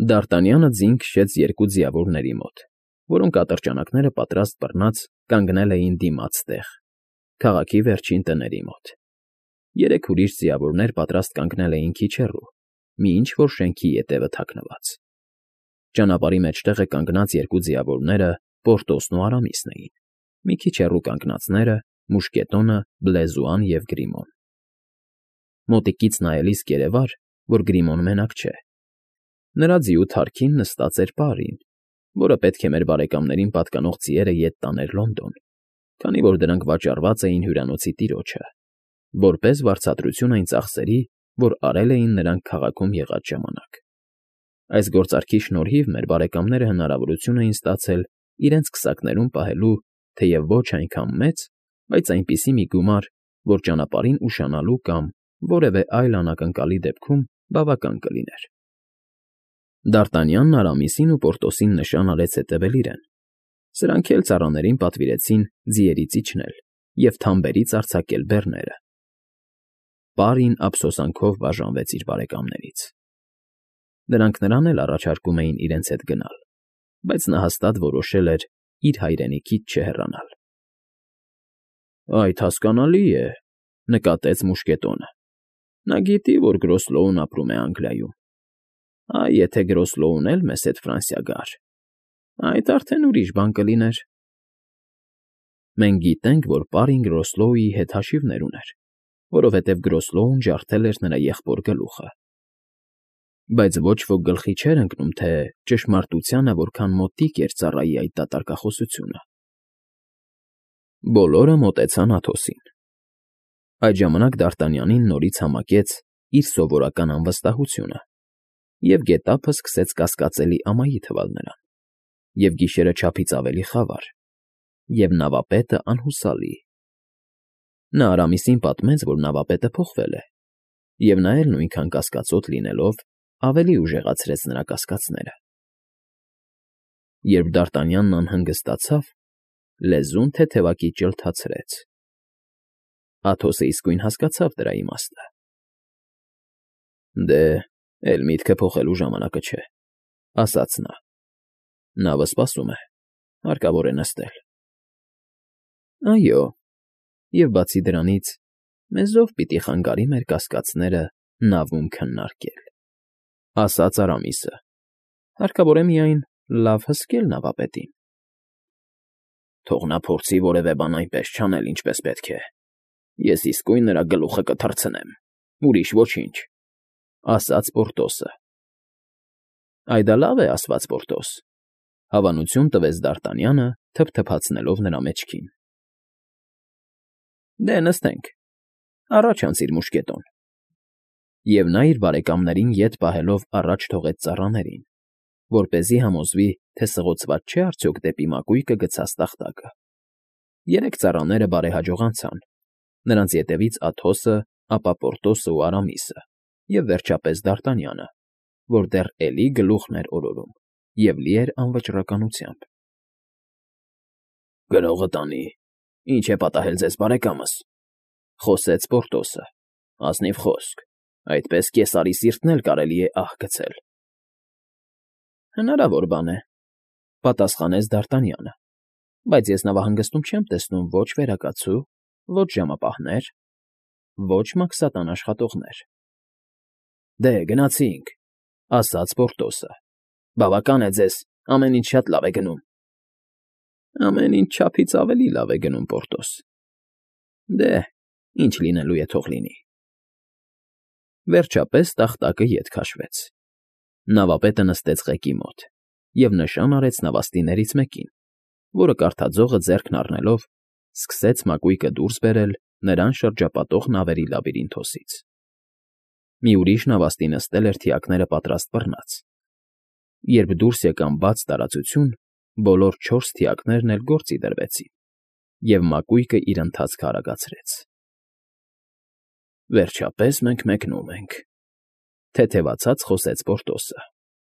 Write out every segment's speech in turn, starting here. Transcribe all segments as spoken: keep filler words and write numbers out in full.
Դ'Արտանյանը ձին քշեց երկու ձիավորների մոտ, որոնք ատրճանակները պատրաստ բռնած կանգնել էին դիմաց տեղ, քաղաքի վերջին տների մոտ. երեք ուրիշ ձիավորներ պատրաստ կանգնել էին քիչ հեռու, մի ինչ֊որ շենքի ետևը թաքնված. ճանապարհի մեջտեղը կանգնած երկու ձիավորները Պորտոսն ու Արամիսն էին, մի քիչ հեռու կանգնածները՝ Մուշկետոնը, Բլեզուան և Գրիմոն։ Մոտիկից նայելիս կերևար, որ Գրիմոն մենակ չէ. նրա ձիու թարքին նստած էր Պարին, որը պետք է մեր բարեկամներին պատկանող ձիերը ետ տաներ Լոնդոն, քանի որ դրանք վաճառված էին հյուրանոցի տիրոջը, որպես վարձատրություն այն ծախսերի, որ արել էին նրանք քաղաքում եղած ժամանակ։ Այս գործարքի շնորհիվ մեր բարեկամները հնարավորություն էին ստացել իրենց քսակներում պահելու թեև ոչ այնքան մեծ, բայց այնպիսի մի գումար, որ ճանապարհին ուշանալու կամ որևէ այլ անակնկալի դեպքում բավական կլիներ։ Դ'Արտանյանն Արամիսին ու Պորտոսին նշան արեց հետևել իրեն, սրանք էլ ծառաներին պատվիրեցին ձիերից իջնել և թամբերից արձակել բեռները։ Պարին ափսոսանքով բաժանվեց իր բարեկամներից։ Նրանք նրան էլ առաջարկում էին իրենց հետ գնալ, բայց նա հաստատ որոշել էր իր հայրենիքից չհեռանալ։ ֊ Այդ հասկանալի է,֊ նկատեց Մուշկետոնը։ Նա գիտի, որ Գրոսլոուն ապրում է Անգլիայում։ Այ եթե Գրոսլոուն էլ մեզ հետ Ֆրանսիա գար, այդ արդեն ուրիշ բան կլիներ։ Մենք գիտենք, որ պարին Գրոսլոուի հետ հաշիվներ ուներ, որովհետև Գրոսլոուն ջարդել էր նրա եղբոր գլուխը։ Բայց ոչ ոք գլխի չէր ընկնում, թե ճշմարտությանը որքան մոտիկ էր ծառայի այդ դատարկախոսությունը։ Բոլորը մոտեցան Աթոսին։ Այդ ժամանակ Դ'Արտանյանին նորից համակեց իր սովորական անվստահությունը, և գետափը սկսեց կասկածելի ամայի թվալ նրան, և գիշերը չափից ավելի խավար, և նավապետը անհուսալի։ Նա Արամիսին պատմեց, որ նավապետը փոխվել է, և նա էլ նույնքան կասկածոտ լինելով ավելի ուժեղացրեց նրա կասկածները։ Երբ Դ'Արտանյանն անհանգստացավ, լեզուն թեթևակի ճլթացրեց։ Աթոսը իսկույն հասկացավ դրա իմաստը։ Դե, էլ միտքը փոխելու ժամանակը չէ,֊ ասաց նա։ Նավը սպասում է, հարկավոր է նստել։ Այո, և բացի դրանից, մեզ ո՞վ պիտի խանգարի մեր կասկածները նավում քննարկել,֊ ասաց Արամիսը։ Հարկավոր է միայն լավ հսկել նավապետին։ Թող նա փորձի որևէ բան այնպես չանել, ինչպես պետք է, ես իսկույն նրա գլուխը կթռցնեմ, ուրիշ ոչինչ,֊ ասաց Պորտոսը։ Այ դա լավ է, ասված Պորտոս,֊ հավանություն տվեց Դ'Արտանյանը, թփթփացնելով նրա մեջքին։ Դե նստենք, առաջ անցիր Մուշկետոն։ Եվ նա իր բարեկամներին ետ պահելով առաջ թողեց ծառաներին, որպեսզի համոզվի, թե սղոցված չէ արդյոք դեպի մակույկը գցած տախտակը։ Երեք ծառաները բարեհաջող անցան, նրանց ետևից Աթոսը, ապա Պորտոսը ու Արամիսը, և վերջապես Դ'Արտանյանը, որ դեռ էլի գլուխն էր օրորում և լի էր անվճռականությամբ։ Գրողը տանի, ինչ է պատահել ձեզ, բարեկամս,֊ խոսեց Պորտոսը,֊ ազնիվ խոսք, այդպես կեսարի սիրտն էլ կարելի է ահ գցել։ Հնարավոր բան է,֊ պատասխանեց Դ'Արտանյանը,֊ բայց ես նավահանգստում չեմ տեսնում ոչ վերակացու, ոչ ժամապահներ, ոչ մաքսատան աշխատողներ։ Դե, գնացինք,֊ ասաց Պորտոսը,֊ բավական է ձեզ, ամեն ինչ շատ լավ է գնում։ Ամեն ինչ չափից ավելի լավ է գնում, Պորտոս։ Դե, ինչ լինելու է, թող լինի։ Վերջապես տախտակը ետ քաշվեց։ Նավապետը նստեց ղեկի մոտ և նշան արեց նավաստիներից մեկին, որը կարդաձողը ձեռքն առնելով սկսեց մակույկը դուրս բերել նրան շրջապատող նավերի լաբիրինթոսից։ Մի ուրիշ նավաստի նստել էր թիակները պատրաստ բռնած։ Երբ դուրս եկան բաց տարածություն, բոլոր չորս թիակներն էլ գործի դրվեցին, և մակույկը իր ընթացքը արագացրեց։ Վերջապես մենք մեկնում ենք,֊ թեթևացած խոսեց Պորտոսը։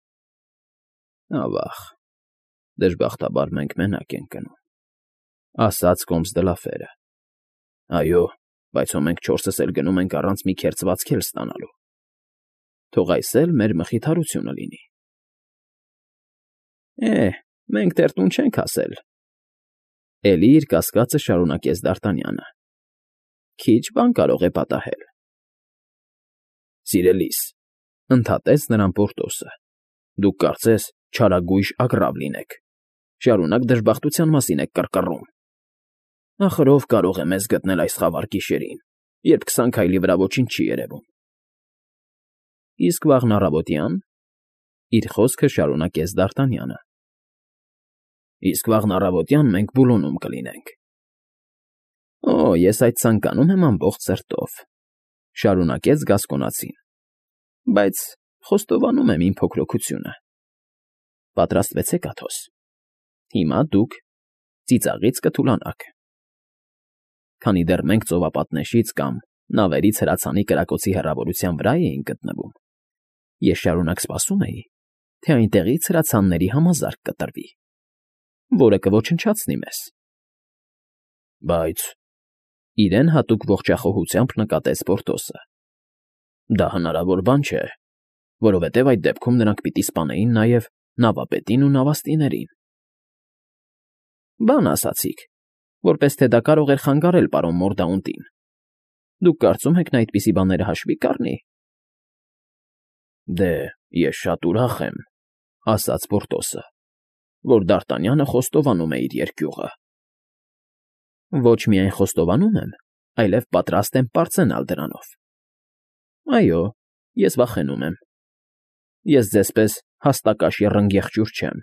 Ավա՜ղ, դժբախտաբար մենք մենակ ենք գնում,֊ ասաց Կոմս֊դը֊Լաֆերը։ Այո, բայց հո մենք չորսս էլ գնում ենք առանց մի քերծված քել ստանալու։ Թող այս էլ մեր մխիթարությունը լինի։ Է, մենք դեռ տուն չենք հասել,֊ էլի իր կասկածը շարունակեց Դ'Արտանյանը։ Քիչ բան կարող է պատահել։ Սիրելիս,֊ ընդհատեց նրան Պորտոսը,֊ դուք կարծես չարագույժ ագռավ լինեք, շարունակ դժբախտության մասին եք կռկռում։ Ախր ով կարող է մեզ գտնել այս խավար գիշերին, երբ քսան քայլի վրա ոչինչ չի երևում։ Իսկ վաղն առավոտյա՞ն,֊ իր խոսքը շարունակեց Դ'Արտանյանը։ Իսկ վաղն առավոտյան մենք Բուլոնում կլինենք։ Օ, ես այդ ցանկանում եմ ամբողջ սրտով,֊ շարունակեց Գասկոնացին,֊ բայց խոստովանում եմ իմ փոքրությունը։ Պատրաստվեցեք, Աթոս, հիմա դուք ծիծաղից կթուլանաք։ Քանի դեռ մենք ծովապատնեշից կամ նավերից հրացանի կրակոցի հեռավորության վրա էինք գտնվում, ես շարունակ սպասում էի, թե այնտեղից հրացանների համազարկ կտրվի, որը կոչնչացնի մեզ։ Բայց իրեն հատուկ ողջախոհությամբ նկատեց Պորտոսը. Դա հնարավոր բան չէ, որովհետև այդ դեպքում նրանք պիտի սպանեին նաև նավապետին ու նավաստիներին։ Բան ասացիք, որպես թե դա կարող էր խանգարել պարոն Մորդաունտին։ Դուք կարծում եք նա այդպիսի բաները հաշվի կառնի։ Դե, ես շատ ուրախ եմ,֊ ասաց Պորտոսը,֊ որ Դ'Արտանյանը խոստովանում է իր երկյուղը։ Ոչ միայն խոստովանում եմ, այլև պատրաստ եմ պարծենալ դրանով։ Այո, ես վախենում եմ։ Ես ձեզ պես հաստակաշի ռնգեղջյուր չեմ։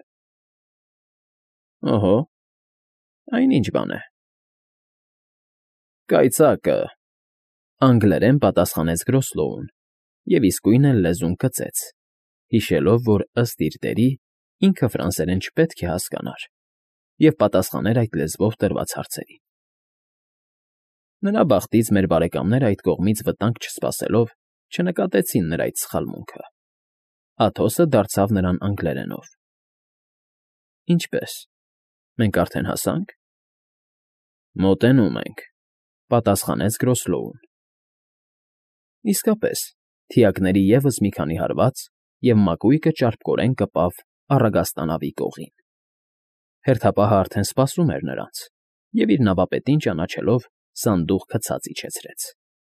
Օհո, այն ինչ բան է։ Կայծակը,֊ անգլերեն պատասխանեց Գրոսլոուն և իսկույն էլ լեզուն կծեց, հիշելով, որ ըստ իր դերի ինքը ֆրանսերեն չպետք է հասկանար, և պատասխաներ այդ լեզվով տրված հարցերին։ Նրա բախտից մեր բարեկամները այդ կողմից վտանգ չսպասելով չնկատեցին նրա այդ սխալմունքը։ Աթոսը դարձավ նրան անգլերենով. Ինչպե՞ս, մենք արդեն հասա՞նք։ Մոտենում ենք,֊ պատասխանեց Գրոսլոուն։ Իսկապես, թիակների ևս մի քանի հարված, և մակույկը ճարպկորեն կպավ առագաստանավի կողին։ Հերթապահը արդեն սպասում էր նրանց և իր նավապետին ճանաչելով սանդուղք գցած իջեցրեց։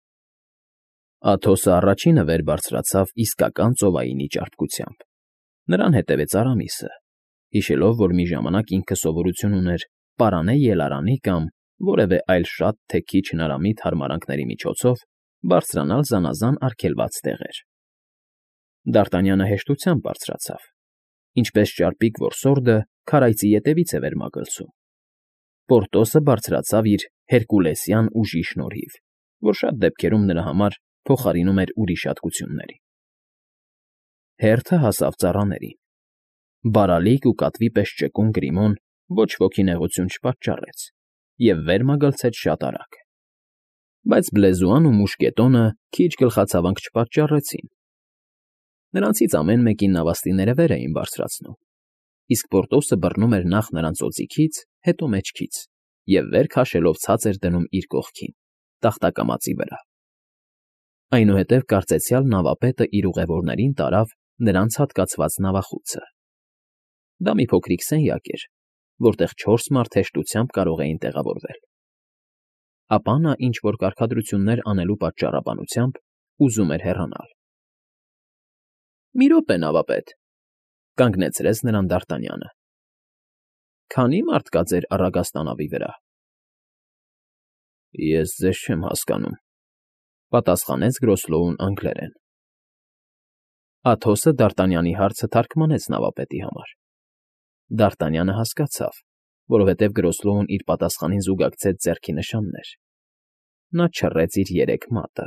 Աթոսը առաջինը վեր բարձրացավ իսկական ծովայինի ճարպկությամբ։ Նրան հետևեց Արամիսը, հիշելով, որ մի ժամանակ ինքը սովորություն ուներ պարանե ելարանի կամ որևէ այլ շատ թե քիչ հնարամիտ հարմարանքների միջոցով բարձրանալ զանազան արգելված տեղեր։ Դ'Արտանյանը հեշտությամբ բարձրացավ, ինչպես ճարպիկ որսորդը քարայծի ետևից է վեր մագլցում։ Պորտոսը բարձրացավ իր հերկուլեսյան ուժի շնորհիվ, որ շատ դեպքերում նրա համար փոխարինում էր ուրիշ հատկությունների։ Հերթը հասավ ծառաներին։ Բարալիկ ու կատվի պես ճկուն Գրիմոն ոչ ոքի նեղություն չպատճառեց և վեր մագլցեց շատ արագ։ Բայց Բլեզուան ու Մուշկետոնը քիչ գլխացավանք չպատճառեցին։ Նրանցից ամեն մեկին նավաստիները վեր էին բարձրացնում, իսկ Պորտոսը բռնում էր նախ նրանց օձիքից, հետո մեջքից և վեր քաշելով ցած էր դնում իր կողքին, տախտակամածի վրա։ Այնուհետև կարծեցյալ նավապետը իր ուղևորներին տարավ նրանց հատկացված նավախուցը։ Դա մի փոքրիկ սենյակ էր, որտեղ չորս մարդ հեշտությամբ կարող էին տեղավորվել։ Ապա նա ինչ֊որ կարգադրություններ անելու պատճառաբանությամբ ուզում էր հեռանալ։ Մի րոպե, նավապետ,֊ կանգնեցրեց նրան Դ'Արտանյանը։ Քանի՞ մարդ կա ձեր առագաստանավի վրա։ Ես ձեզ չեմ հասկանում,֊ պատասխանեց Գրոսլոուն անգլերեն։ Աթոսը Դ'Արտանյանի հարցը թարգմանեց նավապետի համար։ Դ'Արտանյանը հասկացավ, որովհետև Գրոսլոուն իր պատասխանին զուգակցեց ձեռքի նշաններ։ Նա չռեց իր երեք մատը։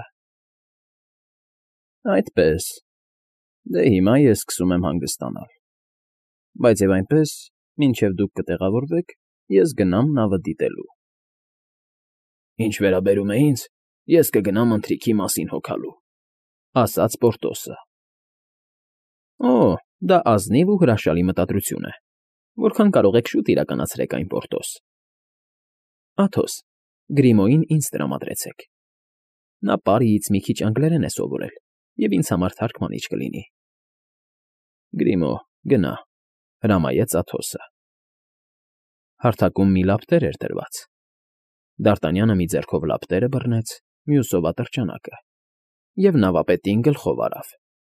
Այդպե՜ս, դե հիմա ես սկսում եմ հանգստանալ։ Բայց և այնպես, մինչև դուք կտեղավորվեք, ես գնամ նավը դիտելու։ Ինչ վերաբերում է ինձ, ես կգնամ ընթրիքի մասին հոգալու,֊ ասաց Պորտոսը։ Օ, դա ազնիվ ու հրաշալի մտադրություն է, որքան կարող եք շուտ իրականացրեք այն, Պորտոս։ Աթոս, Գրիմոյին ինձ տրամադրեցեք։ Նա Պարիից մի քիչ անգլերեն է սովորել և ինձ համար թարգմանիչ կլինի։ Գրիմո, գնա, Հրամայեց Աթոսը։ Հարթակում մի լապտեր էր դրված։ Դարտանյանը մի ձեռքով լապտերը բռնեց, մյուսով ատրճանակը և նավապետին գլխով արավ։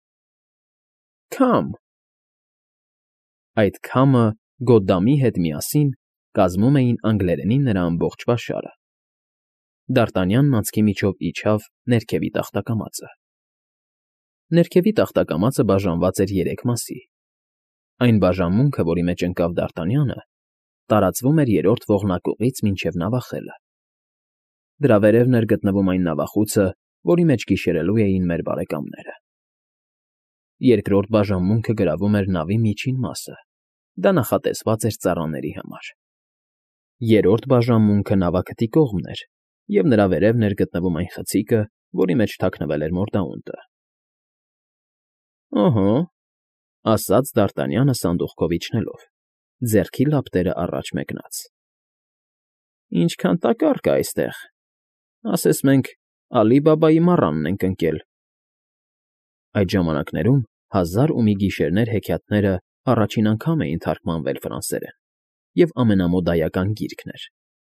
Քամ… Այդ քամը Գոդամի հետ միասին կազմում էին անգլերենի նրա ամբողջ պաշարը։ Դարտանյանն անցքի միջով իջավ ներքևի տախտակամածը։ Ներքևի տախտակամածը բաժանված էր երեք մասի։ Այն բաժանմունքը, որի մեջ ընկավ Դարտանյանը, տարածվում էր երրորդ ողնակողից մինչև նավախելը։ Դրա վերևն էր գտնվում այն նավախուցը, որի մեջ գիշերելու էին մեր բարեկամները։ Երկրորդ բաժանմունքը գրավում էր նավի միջին մասը, դա նախատեսված էր ծառաների համար։ Երրորդ բաժանմունքը նավաքթի կողմն էր, և նրա վերևն էր գտնվում այն խցիկը, որի մեջ թաքնվել էր մորդաունդը։ Օհո՜, ասաց Դարտանյանը սանդուղքով իջնելով, ձեռքի լապտերը առաջ մեկնած։ Ինչքան տակառ կա այստեղ, ասես մենք Ալի֊Բաբայի մառանն ենք ընկել։ Այդ ժամանակներում «Հազար ու մի գիշերներ» հեքիաթները առաջին անգամ էին թարգմանվել ֆրանսերեն և ամենամոդայական գիրքն էր։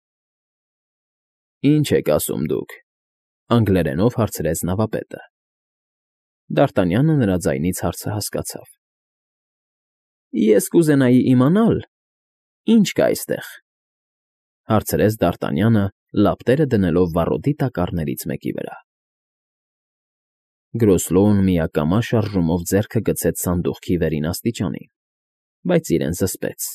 Ի՞նչ եք ասում դուք,֊ անգլերենով հարցրեց նավապետը։ Դարտանյանը նրա ձայնից հարցը հասկացավ։ Ես կուզենայի իմանալ, ինչ կա այստեղ,֊ հարցրեց Դարտանյանը, լապտերը դնելով վառոդի տակառներից մեկի վրա։ Գրոսլոուն միակամա շարժումով ձեռքը գցեց սանդուղքի վերին աստիճանին, բայց իրեն զսպեց։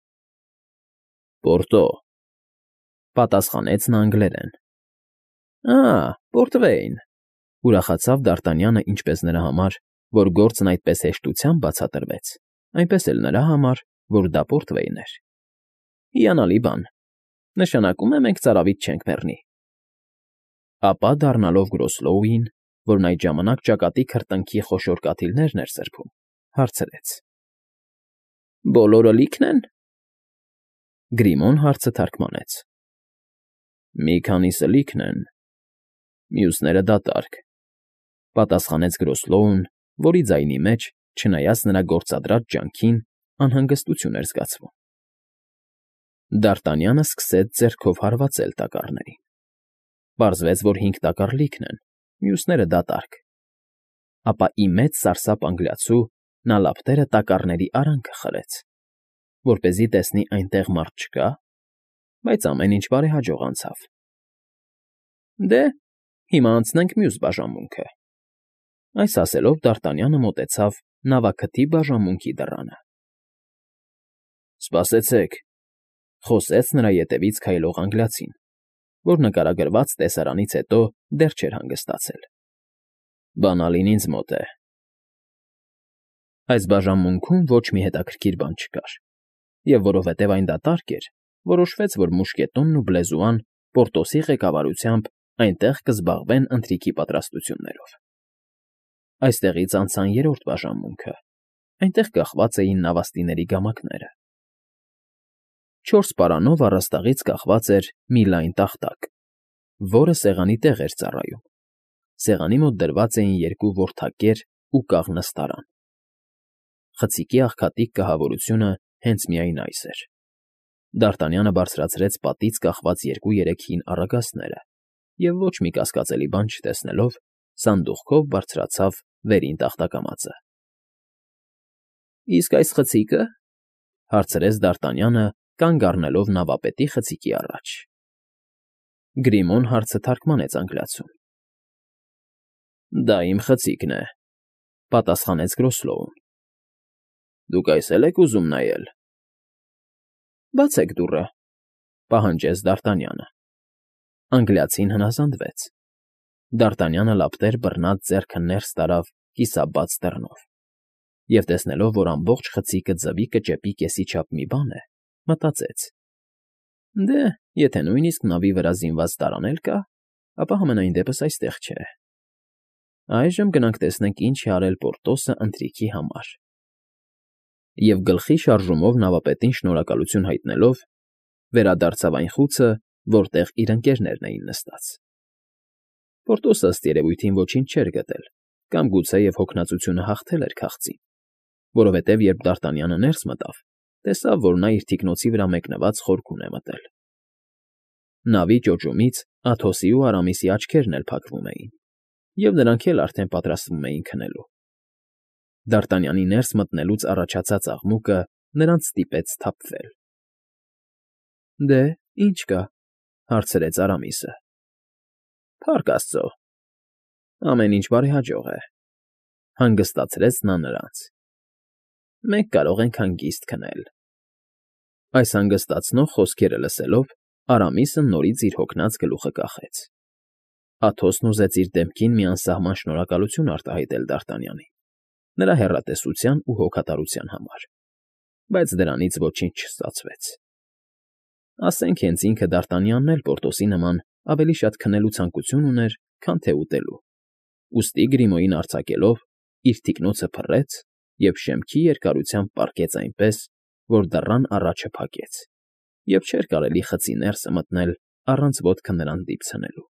Պորտո,֊ պատասխանեց նա անգլերեն։ Ա՜, Պորտվեյն,֊ ուրախացավ Դարտանյանը ինչպես նրա համար, որ գործն այդպես հեշտությամբ բացատրվեց, այնպես էլ նրա համար, որ դա Պորտվեյն էր։ Հիանալի բան, նշանակում է մենք ծարավիտ չենք մեռնի։ Ապա դառնալով Գրոսլոուին, որն այդ ժամանակ ճակատի քրտինքի խոշոր կաթիլներն էր սրբում, հարցրեց. Բոլորը լի՞քն են։ Գրիմոն հարցը թարգմանեց. Մի քանիսը լիքն են, մյուսները դատարկ,֊ պատասխանեց Գրոսլոուն, որի ձայնի մեջ, չնայած նրա գործադրած ջանքին, անհանգստություն էր զգացվում։ Դարտանյանը սկսեց ձեռքով հարվածել տակառներին։ Պարզվեց, որ հինգ տակառ լիքն են, մյուսները դատարկ։ Ապա ի մեծ սարսափ անգլիացու նա լապտերը տակառների արանքը խրեց, որպեսզի տեսնի այնտեղ մարդ չկա, բայց ամեն ինչ բարեհաջող անցավ։ Դե, հիմա անցնենք մյուս բաժանմունքը։ Այս ասելով Դարտանյանը մոտեցավ նավաքթի բաժանմունքի դռանը։ Սպասեցեք,֊ խոսեց նրա ետևից քայլող անգլիացին, որ նկարագրված տեսարանից հետո դեռ չէր հանգստացել։ Բանալին ինձ մոտ է։ Այս բաժանմունքում ոչ մի հետաքրքիր բան չկար, և որովհետև այն դատարկ էր, որոշվեց, որ մուշկետոնն ու բլեզուան Պորտոսի ղեկավարությամբ այնտեղ կզբաղվեն ընթրիքի պատրաստություններով։ Այստեղից անցան երրորդ բաժանմունքը, այնտեղ կախված էին նավաստիների գամակները։ Չորս պարանով առաստաղից կախված էր մի լայն տախտակ, որը սեղանի տեղ էր ծառայում։ Սեղանի մոտ դրված էին երկու որդակեր ու կաղ նստարան։ Խցիկի աղքատիկ կահավորությունը հենց միայն այս էր։ Դարտանյանը բարձրացրեց պատից կախված երկու֊երեք հին առագաստները և ոչ մի կասկածելի բան չտեսնելով, սանդուղքով բարձրացավ վերին տախտակամածը։ Իսկ այս խցիկը,֊ հարցրեց Դարտանյանը, կանգ առնելով նավապետի խցիկի առաջ։ Գրիմոն հարցը թարգմանեց անգլիացուն։ Դա իմ խցիկն է,֊ պատասխանեց Գրոսլոուն։ Դուք այս էլ եք ուզում նայել։ Բացեք դուռը,֊ պահանջեց Դարտանյանը։ Անգլիացին հնազանդվեց։ Դարտանյանը լապտեր բռնած ձեռքը ներս տարավ կիսաբաց դռնով և, տեսնելով, որ ամբողջ խցիկը ձվի կճեպի կեսի չափ մի բան է, մտածեց. Դե, եթե նույնիսկ նավի վրա զինված տարան էլ կա, ապա համենայն դեպս այստեղ չէ։ Այժմ գնանք տեսնենք, ինչ է արել Պորտոսը ընթրիքի համար։ Եվ գլխի շարժումով նավապետին շնորհակալություն հայտնելով, վերադարձավ այն խուցը, որտեղ իր ընկերներն էին նստած։ Պորտոսը, ըստ երևույթին, ոչինչ չէր գտել, կամ գուցեև հոգնածությունը հաղթել էր քաղցին, որովհետև երբ Դարտանյանը ներս մտավ, տեսավ, որ նա իր թիկնոցի վրա մեկնված խորքում է մտել։ Նավի ճոճումից Աթոսի ու Արամիսի աչքերն էլ փակվում էին, և նրանք էլ արդեն պատրաստվում էին քնելու։ Դ'Արտանյանի ներս մտնելուց առաջացած աղմուկը նրանց ստիպեց սթափվել։ ֊ Դե, ի՞նչ կա,֊ հարցրեց Արամիսը։ ֊ Փառք աստծո, ամեն ինչ բարեհաջող է,֊ հանգստացրեց նա նրանց։ ֊ Մենք կարող ենք հանգիստ քնել։ Այս հանգստացնող խոսքերը լսելով, Արամիսը նորից իր հոգնած գլուխը կախեց։ Աթոսն ուզեց իր դեմքին մի անսահման շնորհակալություն արտահայտել Դ'Արտանյանին, նրա հեռատեսության ու հոգատարության համար, բայց դրանից ոչինչ չստացվեց։ Ասենք հենց ինքը Դ'Արտանյանն էլ Պորտոսի նման ավելի շատ քնելու ցանկություն ուներ, քան թե ուտելու, ուստի Գրիմոյին արձակելով, իր թիկնոցը փռեց և շեմքի երկարությամբ պառկեց այնպես, որ դռան առաջը փակեց, և չէր կարելի խցի ներս մտնել առանց ոտքը նրան դիպ ցնելու։